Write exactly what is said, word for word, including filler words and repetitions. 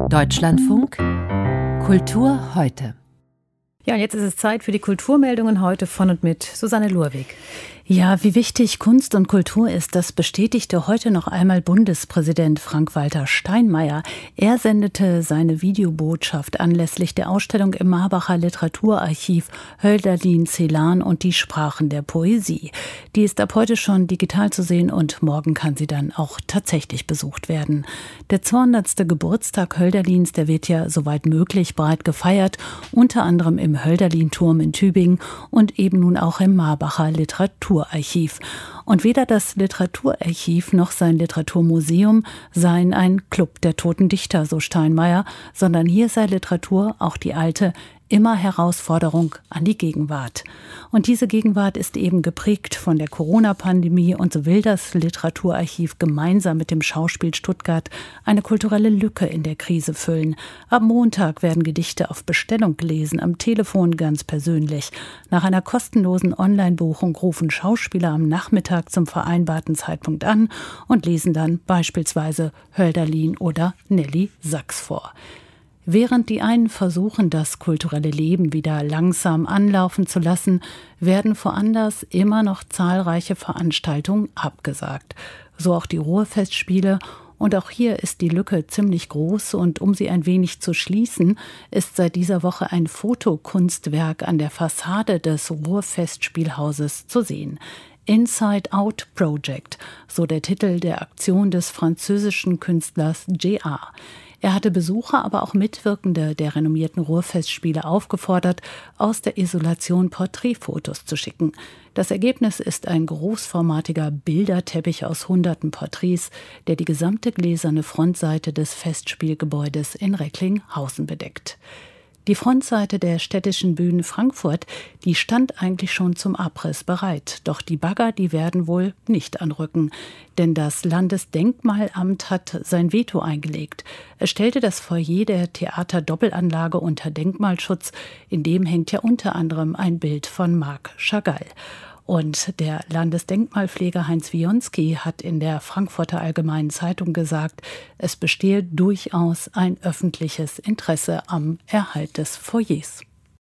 Deutschlandfunk Kultur heute. Ja, und jetzt ist es Zeit für die Kulturmeldungen heute von und mit Susanne Lurwig. Ja, wie wichtig Kunst und Kultur ist, das bestätigte heute noch einmal Bundespräsident Frank-Walter Steinmeier. Er sendete seine Videobotschaft anlässlich der Ausstellung im Marbacher Literaturarchiv Hölderlin, Celan und die Sprachen der Poesie. Die ist ab heute schon digital zu sehen und morgen kann sie dann auch tatsächlich besucht werden. Der zweihundertste Geburtstag Hölderlins, der wird ja soweit möglich breit gefeiert, unter anderem im Hölderlin-Turm in Tübingen und eben nun auch im Marbacher Literaturarchiv. Archiv. Und weder das Literaturarchiv noch sein Literaturmuseum seien ein Club der toten Dichter, so Steinmeier, sondern hier sei Literatur auch die alte, immer Herausforderung an die Gegenwart. Und diese Gegenwart ist eben geprägt von der Corona-Pandemie und so will das Literaturarchiv gemeinsam mit dem Schauspiel Stuttgart eine kulturelle Lücke in der Krise füllen. Am Montag werden Gedichte auf Bestellung gelesen, am Telefon ganz persönlich. Nach einer kostenlosen Online-Buchung rufen Schauspieler am Nachmittag zum vereinbarten Zeitpunkt an und lesen dann beispielsweise Hölderlin oder Nelly Sachs vor. Während die einen versuchen, das kulturelle Leben wieder langsam anlaufen zu lassen, werden woanders immer noch zahlreiche Veranstaltungen abgesagt. So auch die Ruhrfestspiele. Und auch hier ist die Lücke ziemlich groß und um sie ein wenig zu schließen, ist seit dieser Woche ein Fotokunstwerk an der Fassade des Ruhrfestspielhauses zu sehen. Inside Out Project, so der Titel der Aktion des französischen Künstlers J A. Er hatte Besucher, aber auch Mitwirkende der renommierten Ruhrfestspiele aufgefordert, aus der Isolation Porträtfotos zu schicken. Das Ergebnis ist ein großformatiger Bilderteppich aus hunderten Porträts, der die gesamte gläserne Frontseite des Festspielgebäudes in Recklinghausen bedeckt. Die Frontseite der Städtischen Bühne Frankfurt, die stand eigentlich schon zum Abriss bereit. Doch die Bagger, die werden wohl nicht anrücken. Denn das Landesdenkmalamt hat sein Veto eingelegt. Es stellte das Foyer der Theaterdoppelanlage unter Denkmalschutz. In dem hängt ja unter anderem ein Bild von Marc Chagall. Und der Landesdenkmalpfleger Heinz Wionski hat in der Frankfurter Allgemeinen Zeitung gesagt, es bestehe durchaus ein öffentliches Interesse am Erhalt des Foyers.